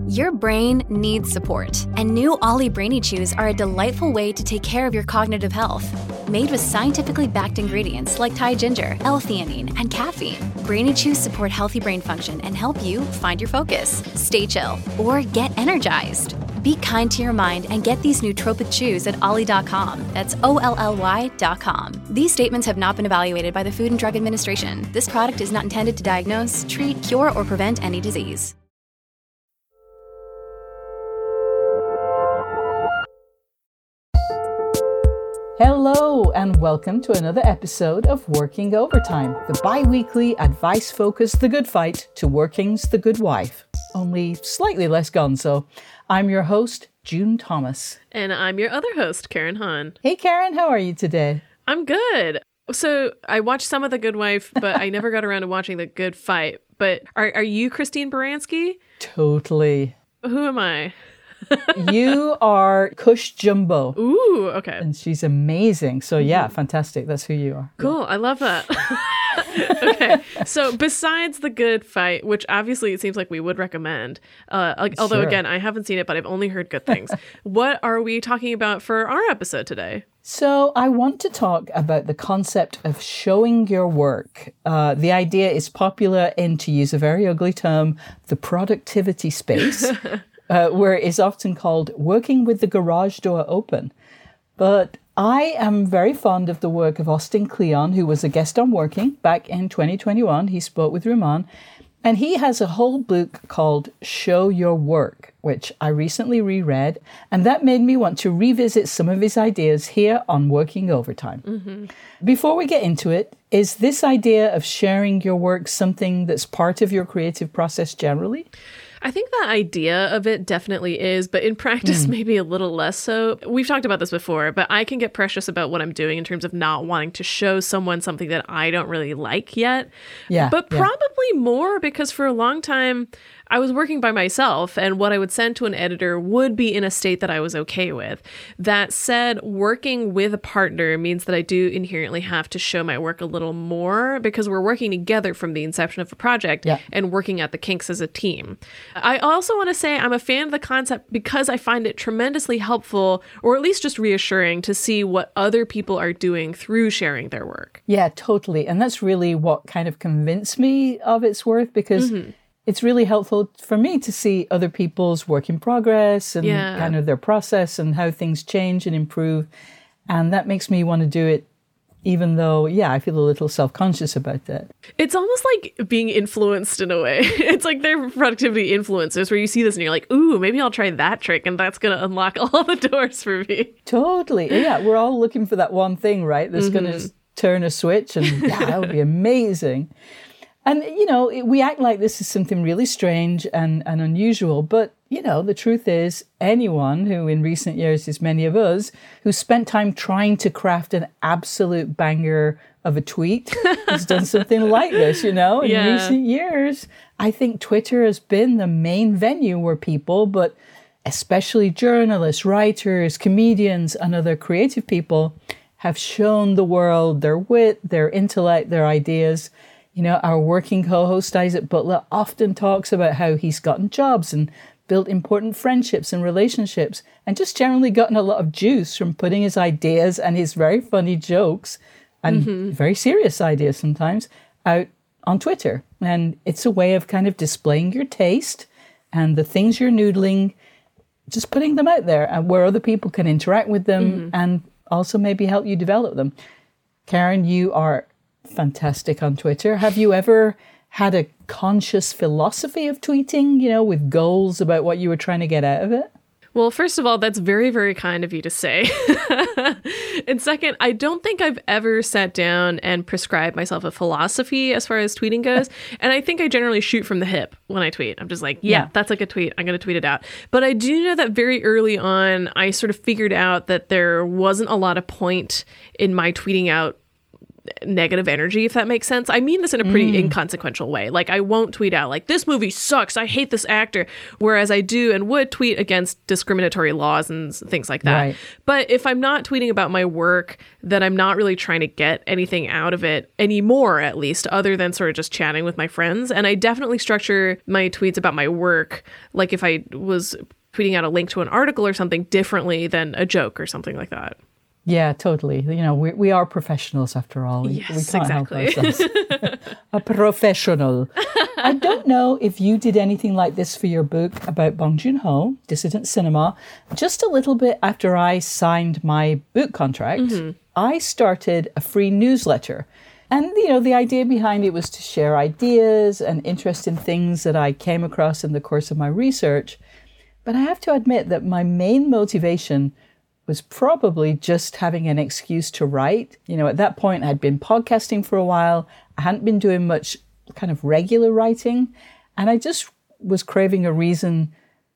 Your brain needs support, and new Ollie Brainy Chews are a delightful way to take care of your cognitive health. Made with scientifically backed ingredients like Thai ginger, L-theanine, and caffeine, Brainy Chews support healthy brain function and help you find your focus, stay chill, or get energized. Be kind to your mind and get these nootropic chews at ollie.com. That's OLLY.com. These statements have not been evaluated by the Food and Drug Administration. This product is not intended to diagnose, treat, cure, or prevent any disease. Hello and welcome to another episode of Working Overtime, the bi-weekly advice-focused The Good Fight to Working's The Good Wife, only slightly less gonzo. I'm your host, June Thomas. And I'm your other host, Karen Hahn. Hey Karen, how are you today? I'm good. So I watched some of The Good Wife, but I never got around to watching The Good Fight. But are you Christine Baranski? Totally. Who am I? You are Cush Jumbo. Ooh, okay. And she's amazing. So yeah, fantastic. That's who you are. Cool. I love that. Okay. So besides The Good Fight, which obviously it seems like we would recommend, although Sure. again, I haven't seen it, but I've only heard good things. What are we talking about for our episode today? So I want to talk about the concept of showing your work. The idea is popular in, to use a very ugly term, the productivity space. Where it is often called working with the garage door open. But I am very fond of the work of Austin Kleon, who was a guest on Working back in 2021. He spoke with Rumaan, and he has a whole book called Show Your Work, which I recently reread, and that made me want to revisit some of his ideas here on Working Overtime. Mm-hmm. Before we get into it, is this idea of sharing your work something that's part of your creative process generally? I think the idea of it definitely is, but in practice, maybe a little less so. We've talked about this before, but I can get precious about what I'm doing in terms of not wanting to show someone something that I don't really like yet. Yeah. But probably more because for a long time, I was working by myself, and what I would send to an editor would be in a state that I was okay with. That said, working with a partner means that I do inherently have to show my work a little more because we're working together from the inception of a project and working at the kinks as a team. I also want to say I'm a fan of the concept because I find it tremendously helpful, or at least just reassuring, to see what other people are doing through sharing their work. Yeah, totally. And that's really what kind of convinced me of its worth, because it's really helpful for me to see other people's work in progress and kind of their process and how things change and improve. And that makes me want to do it, even though, I feel a little self-conscious about that. It's almost like being influenced in a way. It's like they're productivity influencers where you see this and you're like, ooh, maybe I'll try that trick and that's going to unlock all the doors for me. Totally. Yeah, we're all looking for that one thing, right? That's going to turn a switch and that would be amazing. And, we act like this is something really strange and unusual, but, the truth is anyone who in recent years is many of us who spent time trying to craft an absolute banger of a tweet has done something like this, in recent years. I think Twitter has been the main venue where people, but especially journalists, writers, comedians, and other creative people have shown the world their wit, their intellect, their ideas. Our working co-host Isaac Butler often talks about how he's gotten jobs and built important friendships and relationships and just generally gotten a lot of juice from putting his ideas and his very funny jokes and very serious ideas sometimes out on Twitter. And it's a way of kind of displaying your taste and the things you're noodling, just putting them out there and where other people can interact with them and also maybe help you develop them. Karen, you are fantastic on Twitter. Have you ever had a conscious philosophy of tweeting, with goals about what you were trying to get out of it? Well, first of all, that's very, very kind of you to say. And second, I don't think I've ever sat down and prescribed myself a philosophy as far as tweeting goes. And I think I generally shoot from the hip when I tweet. I'm just like, that's like a tweet. I'm going to tweet it out. But I do know that very early on, I sort of figured out that there wasn't a lot of point in my tweeting out negative energy, if that makes sense. I mean this in a pretty inconsequential way. Like, I won't tweet out like, this movie sucks, I hate this actor, whereas I do and would tweet against discriminatory laws and things like that. Right. But if I'm not tweeting about my work, then I'm not really trying to get anything out of it anymore, at least, other than sort of just chatting with my friends. And I definitely structure my tweets about my work, like if I was tweeting out a link to an article or something, differently than a joke or something like that. Yeah, totally. You know, we are professionals after all. We can't help ourselves. A professional. I don't know if you did anything like this for your book about Bong Joon-ho, Dissident Cinema. Just a little bit after I signed my book contract, I started a free newsletter. And, you know, the idea behind it was to share ideas and interesting things that I came across in the course of my research. But I have to admit that my main motivation was probably just having an excuse to write. You know, at that point, I'd been podcasting for a while. I hadn't been doing much kind of regular writing. And I just was craving a reason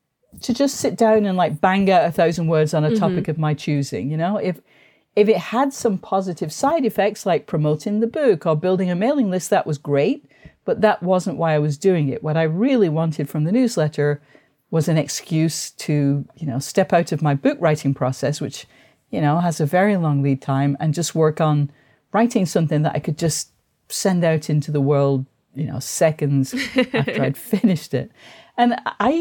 to just sit down and like bang out 1,000 words on a topic of my choosing. You know, if it had some positive side effects like promoting the book or building a mailing list, that was great. But that wasn't why I was doing it. What I really wanted from the newsletter was an excuse to, you know, step out of my book writing process, which, you know, has a very long lead time, and just work on writing something that I could just send out into the world, you know, seconds after I'd finished it. And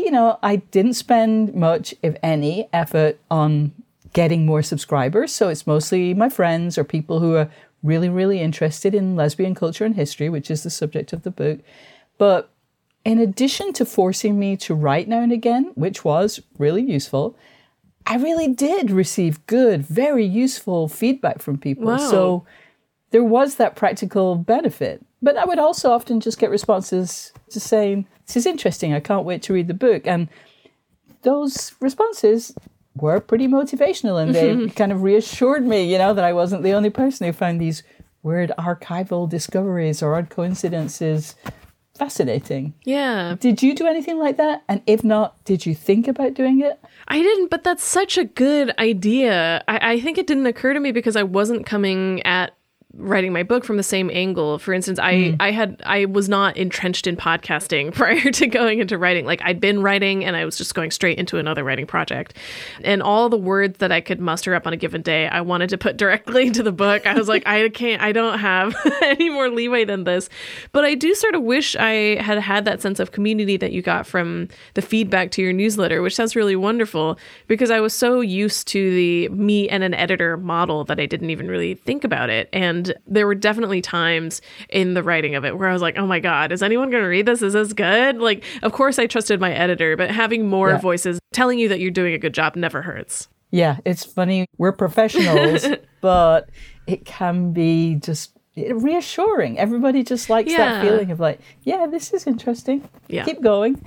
I didn't spend much, if any, effort on getting more subscribers. So it's mostly my friends or people who are really, really interested in lesbian culture and history, which is the subject of the book. But in addition to forcing me to write now and again, which was really useful, I really did receive good, very useful feedback from people. Wow. So there was that practical benefit. But I would also often just get responses just saying, this is interesting, I can't wait to read the book. And those responses were pretty motivational, and they kind of reassured me, you know, that I wasn't the only person who found these weird archival discoveries or odd coincidences fascinating. Yeah. Did you do anything like that? And if not, did you think about doing it? I didn't, but that's such a good idea. I think it didn't occur to me because I wasn't coming at writing my book from the same angle. For instance, I was not entrenched in podcasting prior to going into writing. Like, I'd been writing and I was just going straight into another writing project. And all the words that I could muster up on a given day, I wanted to put directly into the book. I was like, I don't have any more leeway than this. But I do sort of wish I had had that sense of community that you got from the feedback to your newsletter, which sounds really wonderful, because I was so used to the me and an editor model that I didn't even really think about it. And there were definitely times in the writing of it where I was like, oh my God, is anyone going to read this? Is this good? Like, of course I trusted my editor, but having more voices telling you that you're doing a good job never hurts. Yeah, it's funny. We're professionals, but it can be just reassuring. Everybody just likes that feeling of like, yeah, this is interesting. Yeah. Keep going.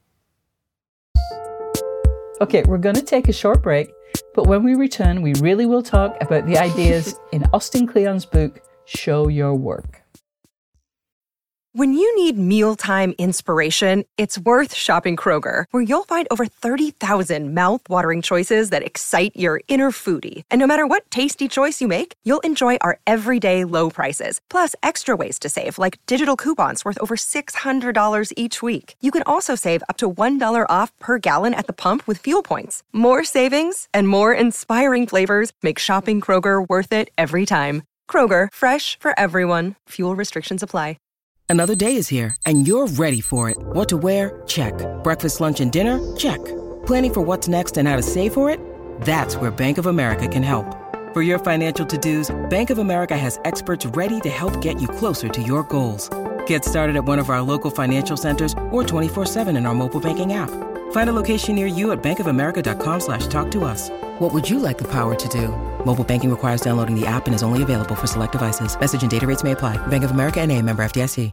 Okay, we're going to take a short break. But when we return, we really will talk about the ideas in Austin Kleon's book, Show Your Work. When you need mealtime inspiration, it's worth shopping Kroger, where you'll find over 30,000 mouth-watering choices that excite your inner foodie. And no matter what tasty choice you make, you'll enjoy our everyday low prices, plus extra ways to save, like digital coupons worth over $600 each week. You can also save up to $1 off per gallon at the pump with fuel points. More savings and more inspiring flavors make shopping Kroger worth it every time. Kroger, fresh for everyone. Fuel restrictions apply. Another day is here, and you're ready for it. What to wear? Check. Breakfast, lunch, and dinner? Check. Planning for what's next and how to save for it? That's where Bank of America can help. For your financial to-dos, Bank of America has experts ready to help get you closer to your goals. Get started at one of our local financial centers or 24/7 in our mobile banking app. Find a location near you at bankofamerica.com/talktous. What would you like the power to do? Mobile banking requires downloading the app and is only available for select devices. Message and data rates may apply. Bank of America NA, member FDIC.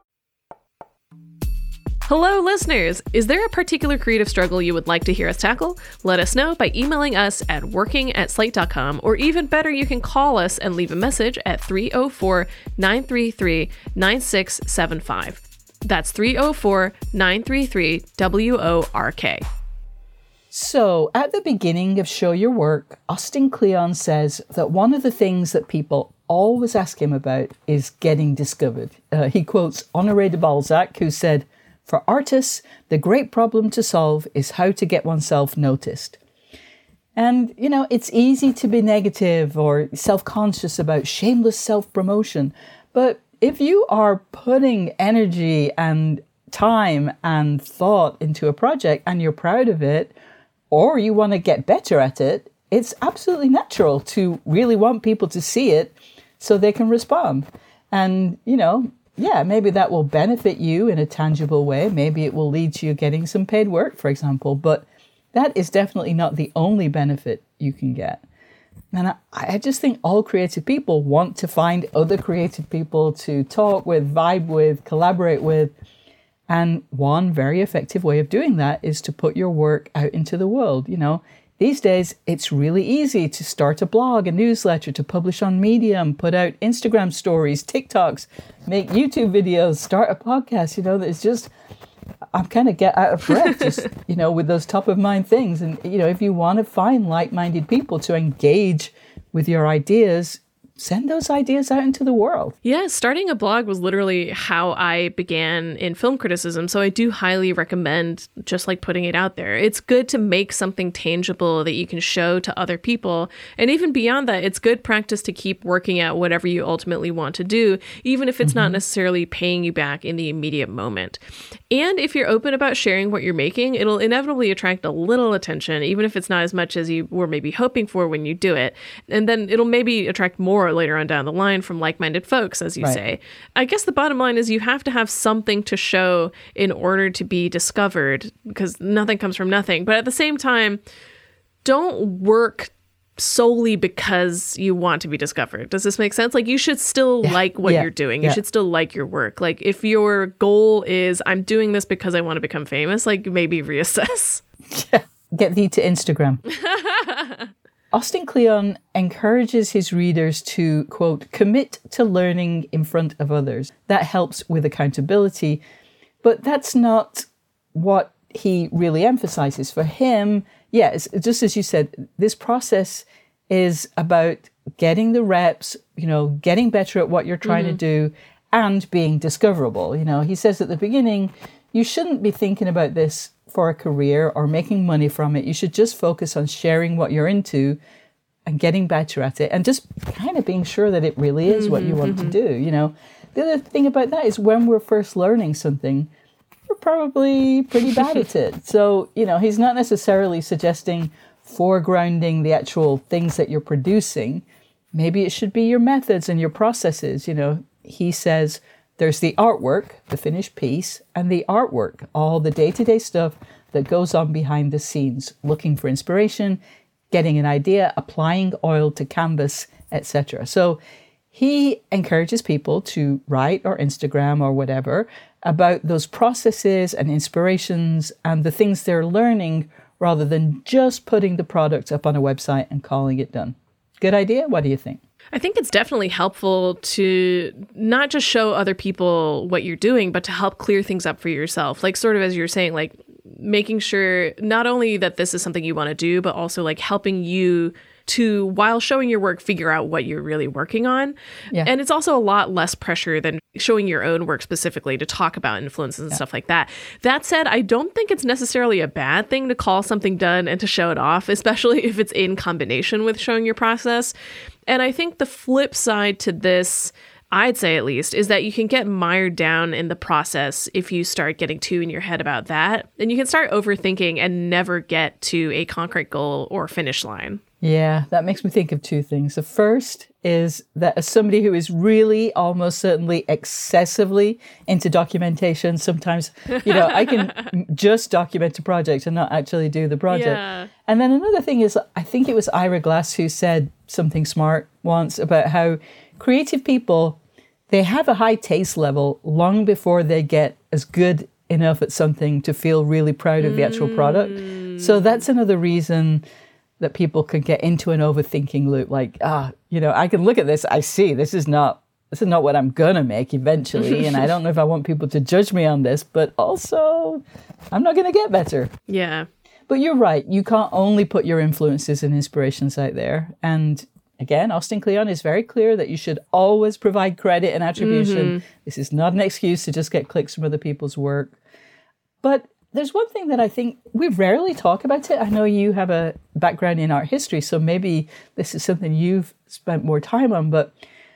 Hello, listeners! Is there a particular creative struggle you would like to hear us tackle? Let us know by emailing us at working@slate.com, or even better, you can call us and leave a message at 304-933-9675. That's 304-933-WORK. So at the beginning of Show Your Work, Austin Kleon says that one of the things that people always ask him about is getting discovered. He quotes Honoré de Balzac, who said, "For artists, the great problem to solve is how to get oneself noticed." And, you know, it's easy to be negative or self-conscious about shameless self-promotion. But if you are putting energy and time and thought into a project and you're proud of it, or you want to get better at it, it's absolutely natural to really want people to see it so they can respond. And, you know, yeah, maybe that will benefit you in a tangible way. Maybe it will lead to you getting some paid work, for example. But that is definitely not the only benefit you can get. And I just think all creative people want to find other creative people to talk with, vibe with, collaborate with. And one very effective way of doing that is to put your work out into the world. You know, these days, it's really easy to start a blog, a newsletter, to publish on Medium, put out Instagram stories, TikToks, make YouTube videos, start a podcast. You know, it's just, I kind of get out of breath just, you know, with those top of mind things. And, you know, if you want to find like-minded people to engage with your ideas, send those ideas out into the world. Yeah, starting a blog was literally how I began in film criticism. So I do highly recommend just like putting it out there. It's good to make something tangible that you can show to other people. And even beyond that, it's good practice to keep working at whatever you ultimately want to do, even if it's not necessarily paying you back in the immediate moment. And if you're open about sharing what you're making, it'll inevitably attract a little attention, even if it's not as much as you were maybe hoping for when you do it. And then it'll maybe attract more later on down the line from like-minded folks, as you say. I guess the bottom line is you have to have something to show in order to be discovered, because nothing comes from nothing. But at the same time, don't work solely because you want to be discovered. Does this make sense? Like, you should still like what you're doing. You should still like your work. Like, if your goal is, I'm doing this because I want to become famous, like, maybe reassess. Get thee to Instagram. Austin Kleon encourages his readers to, quote, commit to learning in front of others. That helps with accountability, but that's not what he really emphasizes. For him, it's just as you said, this process is about getting the reps, you know, getting better at what you're trying to do and being discoverable. You know, he says at the beginning, you shouldn't be thinking about this for a career or making money from it. You should just focus on sharing what you're into and getting better at it and just kind of being sure that it really is what you want to do. You know, the other thing about that is when we're first learning something, we're probably pretty bad at it. So, you know, he's not necessarily suggesting foregrounding the actual things that you're producing. Maybe it should be your methods and your processes. You know, he says, there's the artwork, the finished piece, and the artwork, all the day-to-day stuff that goes on behind the scenes, looking for inspiration, getting an idea, applying oil to canvas, etc. So he encourages people to write or Instagram or whatever about those processes and inspirations and the things they're learning rather than just putting the product up on a website and calling it done. Good idea? What do you think? I think it's definitely helpful to not just show other people what you're doing, but to help clear things up for yourself. Like, sort of as you're saying, like making sure not only that this is something you want to do, but also like helping you to, while showing your work, figure out what you're really working on. Yeah. And it's also a lot less pressure than showing your own work specifically to talk about influences and stuff like that. That said, I don't think it's necessarily a bad thing to call something done and to show it off, especially if it's in combination with showing your process. And I think the flip side to this, I'd say at least, is that you can get mired down in the process if you start getting too in your head about that. And you can start overthinking and never get to a concrete goal or finish line. Yeah, that makes me think of two things. The first is that as somebody who is really almost certainly excessively into documentation, sometimes, you know, I can just document a project and not actually do the project. Yeah. And then another thing is, I think it was Ira Glass who said something smart once about how creative people, they have a high taste level long before they get as good enough at something to feel really proud of the actual product. So that's another reason that people could get into an overthinking loop. Like, you know, I can look at this, I see this is not what I'm gonna make eventually, and I don't know if I want people to judge me on this, but also I'm not gonna get better. Yeah. But you're right. You can't only put your influences and inspirations out there. And again, Austin Kleon is very clear that you should always provide credit and attribution. This is not an excuse to just get clicks from other people's work. But there's one thing that I think we rarely talk about it. I know you have a background in art history, so maybe this is something you've spent more time on, but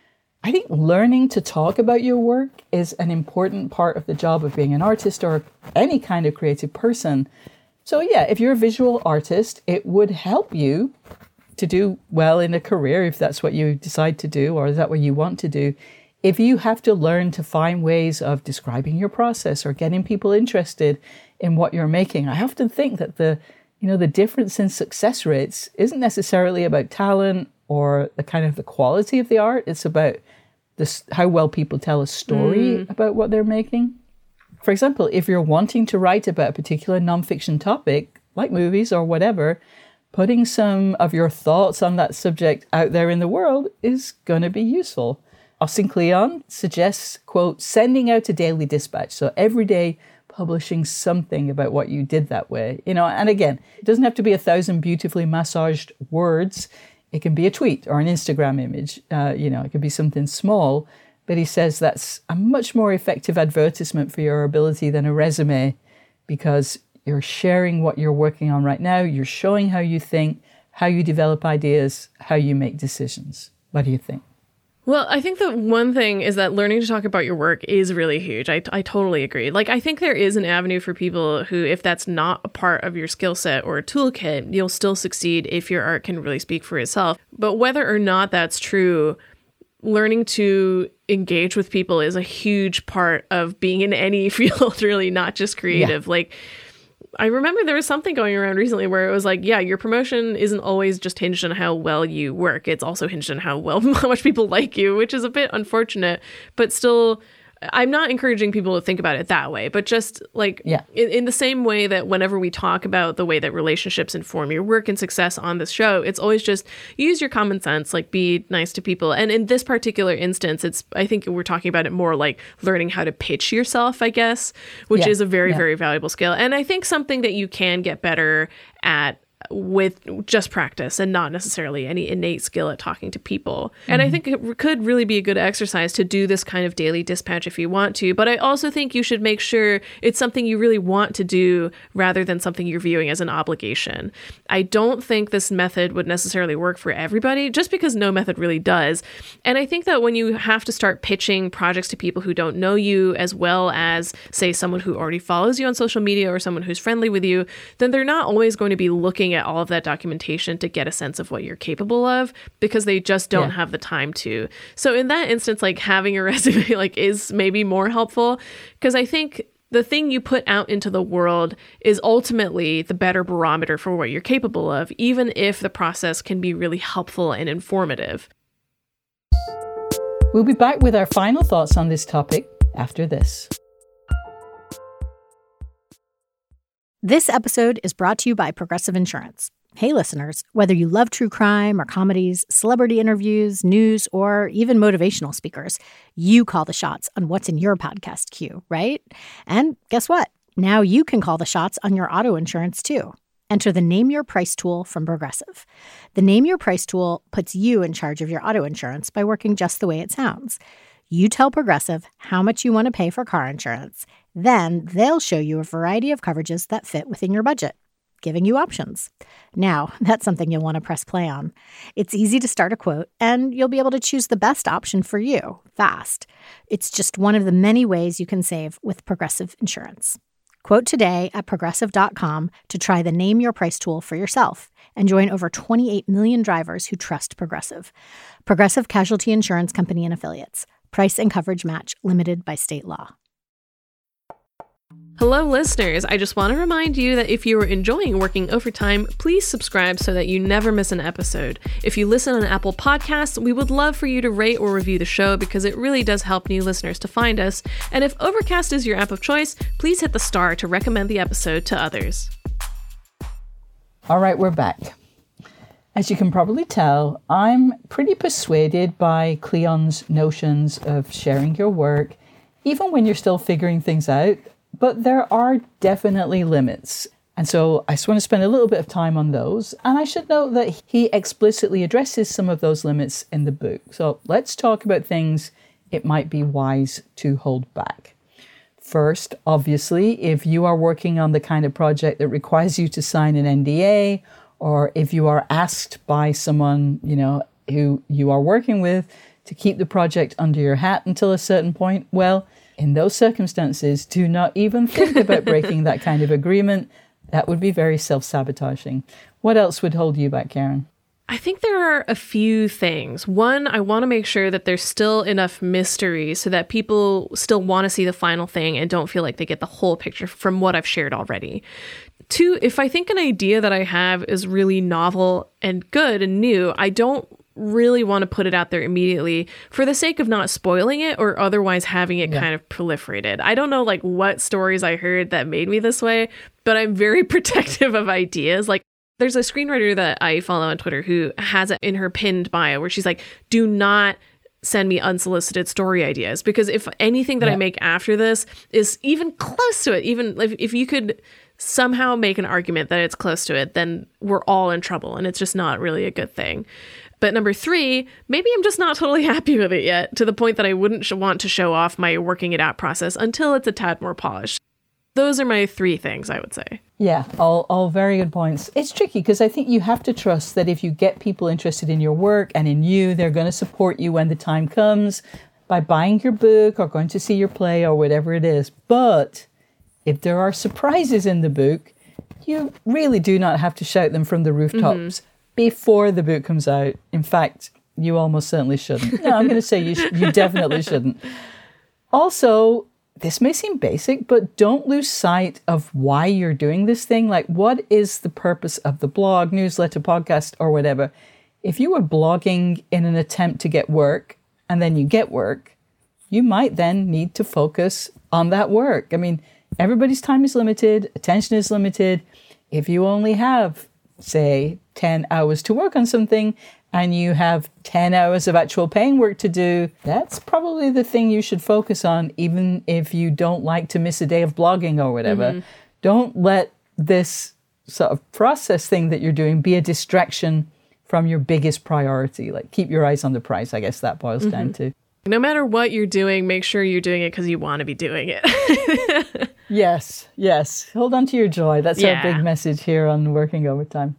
I think learning to talk about your work is an important part of the job of being an artist or any kind of creative person. So yeah, if you're a visual artist, it would help you to do well in a career if that's what you decide to do or is that what you want to do. If you have to learn to find ways of describing your process or getting people interested in what you're making, I often think that the difference in success rates isn't necessarily about talent or the kind of the quality of the art. It's about how well people tell a story about what they're making. For example, if you're wanting to write about a particular nonfiction topic, like movies or whatever, putting some of your thoughts on that subject out there in the world is going to be useful. Austin Kleon suggests, quote, sending out a daily dispatch. So every day publishing something about what you did that way. And again, it doesn't have to be 1,000 beautifully massaged words. It can be a tweet or an Instagram image. It can be something small. But he says that's a much more effective advertisement for your ability than a resume because you're sharing what you're working on right now. You're showing how you think, how you develop ideas, how you make decisions. What do you think? Well, I think the one thing is that learning to talk about your work is really huge. I totally agree. Like, I think there is an avenue for people who, if that's not a part of your skill set or a toolkit, you'll still succeed if your art can really speak for itself. But whether or not that's true, learning to engage with people is a huge part of being in any field, really, not just creative. Yeah. Like, I remember there was something going around recently where it was like, yeah, your promotion isn't always just hinged on how well you work. It's also hinged on how much people like you, which is a bit unfortunate, but still, I'm not encouraging people to think about it that way, but just like in the same way that whenever we talk about the way that relationships inform your work and success on this show, it's always just use your common sense, like be nice to people. And in this particular instance, I think we're talking about it more like learning how to pitch yourself, I guess, which is a very, very valuable skill. And I think something that you can get better at with just practice and not necessarily any innate skill at talking to people. And I think it could really be a good exercise to do this kind of daily dispatch if you want to. But I also think you should make sure it's something you really want to do rather than something you're viewing as an obligation. I don't think this method would necessarily work for everybody, just because no method really does. And I think that when you have to start pitching projects to people who don't know you, as well as, say, someone who already follows you on social media or someone who's friendly with you, then they're not always going to be looking at all of that documentation to get a sense of what you're capable of, because they just don't have the time to. So in that instance, like having a resume like is maybe more helpful, because I think the thing you put out into the world is ultimately the better barometer for what you're capable of, even if the process can be really helpful and informative. We'll be back with our final thoughts on this topic after this. This episode is brought to you by Progressive Insurance. Hey, listeners, whether you love true crime or comedies, celebrity interviews, news, or even motivational speakers, you call the shots on what's in your podcast queue, right? And guess what? Now you can call the shots on your auto insurance, too. Enter the Name Your Price tool from Progressive. The Name Your Price tool puts you in charge of your auto insurance by working just the way it sounds. You tell Progressive how much you want to pay for car insurance. Then they'll show you a variety of coverages that fit within your budget, giving you options. Now, that's something you'll want to press play on. It's easy to start a quote, and you'll be able to choose the best option for you fast. It's just one of the many ways you can save with Progressive Insurance. Quote today at Progressive.com to try the Name Your Price tool for yourself and join over 28 million drivers who trust Progressive. Progressive Casualty Insurance Company and Affiliates. Price and coverage match limited by state law. Hello, listeners. I just want to remind you that if you are enjoying Working Overtime, please subscribe so that you never miss an episode. If you listen on Apple Podcasts, we would love for you to rate or review the show because it really does help new listeners to find us. And if Overcast is your app of choice, please hit the star to recommend the episode to others. All right, we're back. As you can probably tell, I'm pretty persuaded by Kleon's notions of sharing your work, even when you're still figuring things out. But there are definitely limits. And so I just want to spend a little bit of time on those. And I should note that he explicitly addresses some of those limits in the book. So let's talk about things it might be wise to hold back. First, obviously, if you are working on the kind of project that requires you to sign an NDA, or if you are asked by someone, who you are working with to keep the project under your hat until a certain point, well, in those circumstances, do not even think about breaking that kind of agreement. That would be very self-sabotaging. What else would hold you back, Karen? I think there are a few things. One, I want to make sure that there's still enough mystery so that people still want to see the final thing and don't feel like they get the whole picture from what I've shared already. Two, if I think an idea that I have is really novel and good and new, I don't really want to put it out there immediately for the sake of not spoiling it or otherwise having it kind of proliferated. I don't know what stories I heard that made me this way, but I'm very protective of ideas. There's a screenwriter that I follow on Twitter who has it in her pinned bio where she's like, do not send me unsolicited story ideas, because if anything that I make after this is even close to it, even if you could somehow make an argument that it's close to it, then we're all in trouble and it's just not really a good thing. But number three, maybe I'm just not totally happy with it yet, to the point that I wouldn't want to show off my working it out process until it's a tad more polished. Those are my three things, I would say. Yeah, all very good points. It's tricky because I think you have to trust that if you get people interested in your work and in you, they're going to support you when the time comes by buying your book or going to see your play or whatever it is. But if there are surprises in the book, you really do not have to shout them from the rooftops before the book comes out. In fact, you almost certainly shouldn't. No, I'm going to say you definitely shouldn't. Also, this may seem basic, but don't lose sight of why you're doing this thing. What is the purpose of the blog, newsletter, podcast, or whatever? If you were blogging in an attempt to get work, and then you get work, you might then need to focus on that work. I mean, everybody's time is limited, attention is limited. If you only have, say, 10 hours to work on something, and you have 10 hours of actual paying work to do, that's probably the thing you should focus on, even if you don't like to miss a day of blogging or whatever. Don't let this sort of process thing that you're doing be a distraction from your biggest priority. Keep your eyes on the prize, I guess that boils down to. No matter what you're doing, make sure you're doing it because you want to be doing it. Yes. Hold on to your joy. That's our big message here on Working Overtime.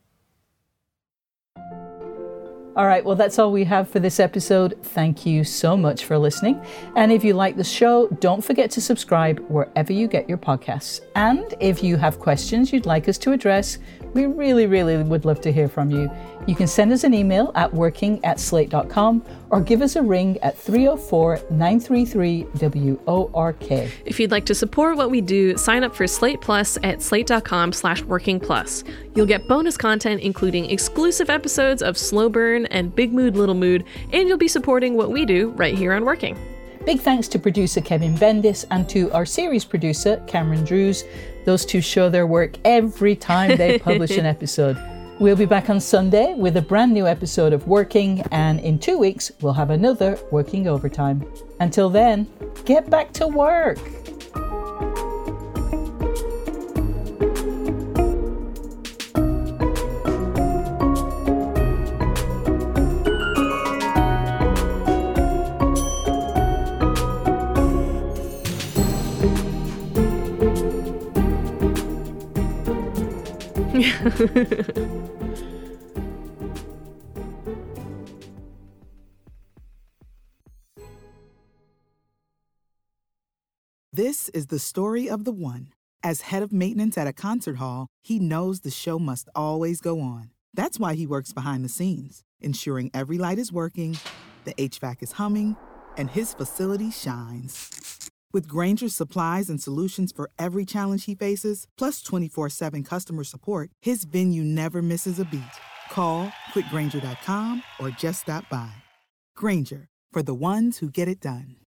All right, well, that's all we have for this episode. Thank you so much for listening. And if you like the show, don't forget to subscribe wherever you get your podcasts. And if you have questions you'd like us to address, we really, really would love to hear from you. You can send us an email at working@slate.com or give us a ring at 304-933-WORK. If you'd like to support what we do, sign up for Slate Plus at slate.com/workingplus. You'll get bonus content, including exclusive episodes of Slow Burn and Big Mood, Little Mood, and you'll be supporting what we do right here on Working. Big thanks to producer Kevin Bendis and to our series producer, Cameron Drews. Those two show their work every time they publish an episode. We'll be back on Sunday with a brand new episode of Working, and in 2 weeks, we'll have another Working Overtime. Until then, get back to work. This is the story of the one. As head of maintenance at a concert hall, he knows the show must always go on. That's why he works behind the scenes, ensuring every light is working, the HVAC is humming, and his facility shines. With Grainger's supplies and solutions for every challenge he faces, plus 24/7 customer support, his venue never misses a beat. Call quickgrainger.com or just stop by. Grainger, for the ones who get it done.